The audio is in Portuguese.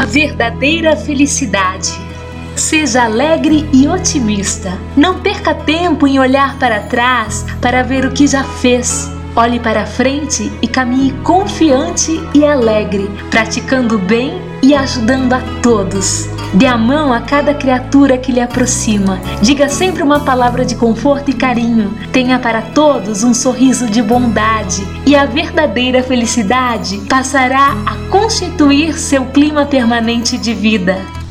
A verdadeira felicidade. Seja alegre e otimista. Não perca tempo em olhar para trás para ver o que já fez. Olhe para frente e caminhe confiante e alegre, praticando o bem e ajudando a todos. Dê a mão a cada criatura que lhe aproxima. Diga sempre uma palavra de conforto e carinho. Tenha para todos um sorriso de bondade. E a verdadeira felicidade passará a constituir seu clima permanente de vida.